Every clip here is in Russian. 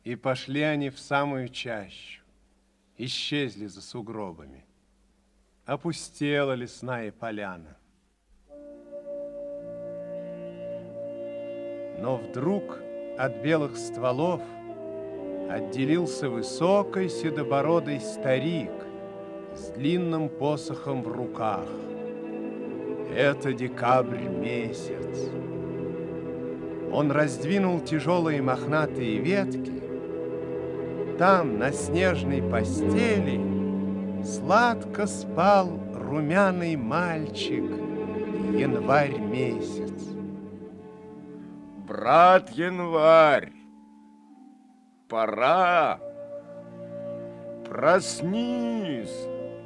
И пошли они в самую чащу, исчезли за сугробами. Опустела лесная поляна. Но вдруг от белых стволов отделился высокий седобородый старик с длинным посохом в руках. Это декабрь месяц. Он раздвинул тяжелые мохнатые ветки. Там, на снежной постели, сладко спал румяный мальчик, январь месяц. Брат Январь, пора, проснись,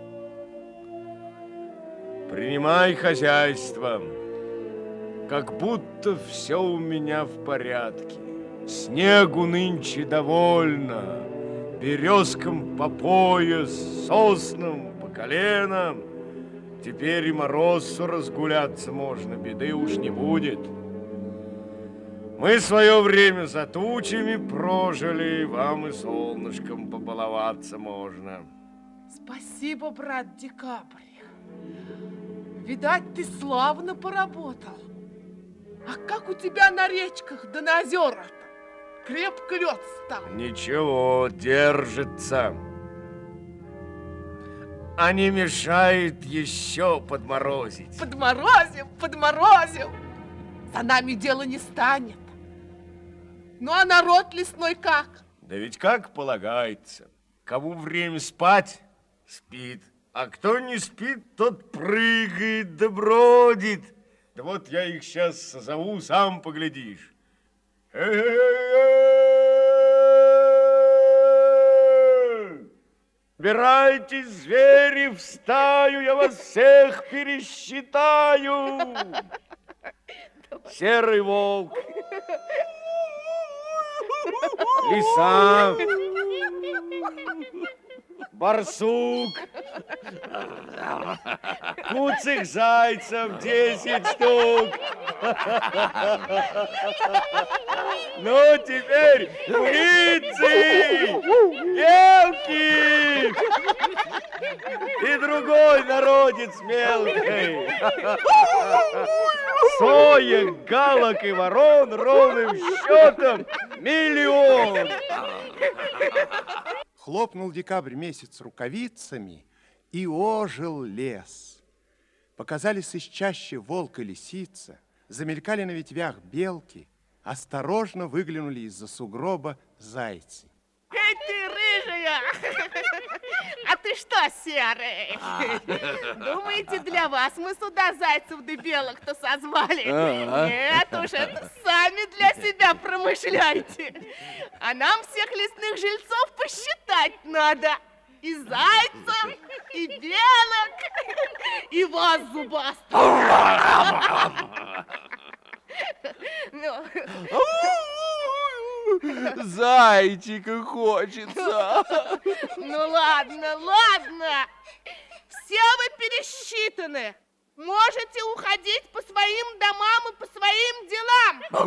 принимай хозяйство, как будто все у меня в порядке. Снегу нынче довольно, березкам по пояс, соснам по колено. Теперь и морозцу разгуляться можно, беды уж не будет. Мы свое время за тучами прожили, вам и солнышком побаловаться можно. Спасибо, брат Декабрь. Видать, ты славно поработал. А как у тебя на речках да на озерах-то? Крепко лед стал. Ничего, держится. А не мешает еще подморозить. Подморозим, подморозим. За нами дело не станет. Ну, а народ лесной как? Да ведь как полагается. Кому время спать, спит. А кто не спит, тот прыгает да бродит. Да вот я их сейчас созову, сам поглядишь. Собирайтесь, звери, в стаю, я вас всех пересчитаю. Серый волк, лиса, барсук, куцых зайцев 10 штук. Ну, теперь курицы, белки и другой народец мелкий. Соек, галок и ворон ровным счетом 1 000 000. Хлопнул декабрь месяц рукавицами, и ожил лес. Показались из чащи волк и лисица, замелькали на ветвях белки, осторожно выглянули из-за сугроба зайцы. Эй, ты рыжая! А ты что, серый? Думаете, для вас мы сюда зайцев да белок-то созвали? Нет уж, это сами для себя промышляйте. А нам всех лесных жильцов посчитать надо. И зайцев, и белок, и вас, зубастых. Зайчика хочется. Ну ладно, ладно. Все вы пересчитаны. Можете уходить по своим домам и по своим делам.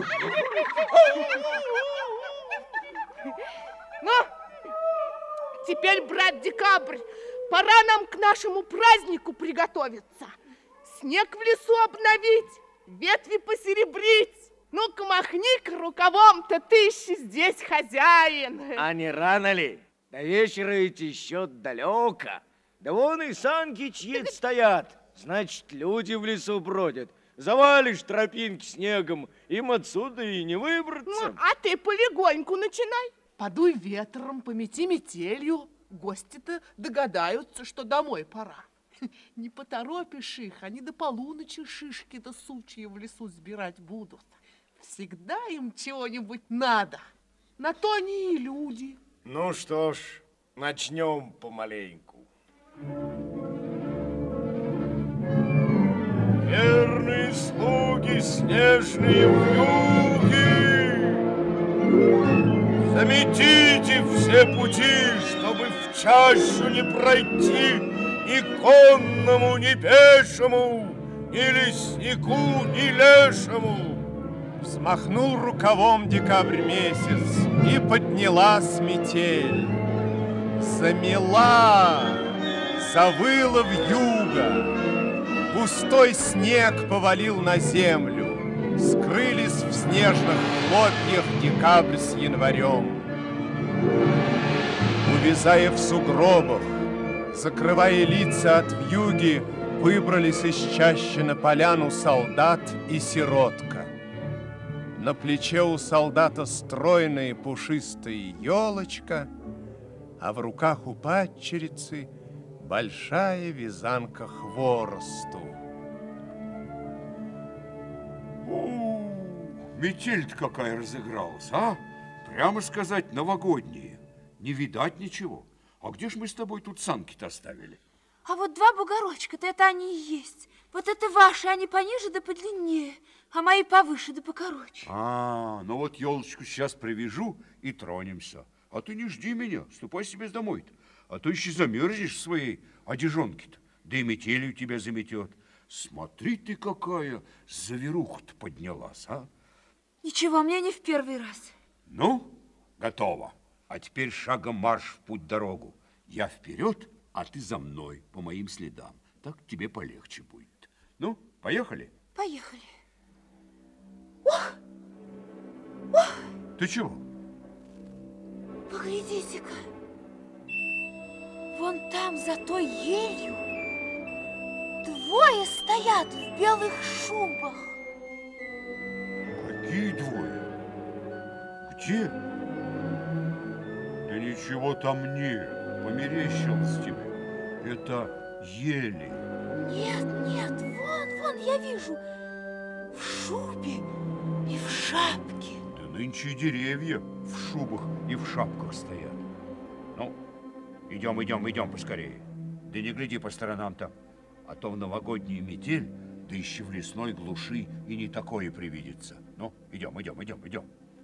Ну, теперь, брат Декабрь, пора нам к нашему празднику приготовиться. Снег в лесу обновить, ветви посеребрить. Ну-ка, махни-ка рукавом-то, ты еще здесь хозяин. А не рано ли? До вечера ведь еще далеко. Да вон и санки чьи-то стоят. Значит, люди в лесу бродят. Завалишь тропинки снегом, им отсюда и не выбраться. Ну, а ты полегоньку начинай. Подуй ветром, помети метелью. Гости-то догадаются, что домой пора. Не поторопишь их, они до полуночи шишки да сучья в лесу сбирать будут. Всегда им чего-нибудь надо. На то они и люди. Ну что ж, начнем помаленьку. Верные слуги, снежные вьюги, заметите все пути, чтобы в чащу не пройти ни конному, ни пешему, ни леснику, ни лешему. Взмахнул рукавом декабрь месяц, и поднялась метель. Замела, завыла вьюга, густой снег повалил на землю, скрылись в снежных хлопьях декабрь с январем. Увязая в сугробах, закрывая лица от вьюги, выбрались из чащи на поляну солдат и сиротка. На плече у солдата стройная пушистая елочка, а в руках у падчерицы большая вязанка хворосту. Метель-то какая разыгралась, а? Прямо сказать, новогодние. Не видать ничего. А где ж мы с тобой тут санки-то оставили? А вот два бугорочка-то это они и есть. Вот это ваши, они пониже да подлиннее, а мои повыше да покороче. Ну вот елочку сейчас привяжу и тронемся. А ты не жди меня, ступай себе домой-то. А то еще замерзнешь в своей одежонке-то, да и метелью тебя заметет. Смотри ты, какая заверуха-то поднялась, а? Ничего, мне не в первый раз. Ну, готово. А теперь шагом марш в путь-дорогу. Я вперед, а ты за мной, по моим следам. Так тебе полегче будет. Ну, поехали? Поехали. Ты чего? Поглядите-ка. Вон там, за той елью, двое стоят в белых шубах. Какие двое? Где? Да ничего там нет, померещилось тебе. Это ели. Нет, вон, я вижу. В шубе и в шапке. Да нынче и деревья в шубах и в шапках стоят. Ну, идем поскорее. Да не гляди по сторонам-то, а то в новогоднюю метель, да еще в лесной глуши и не такое привидится. Ну, идем.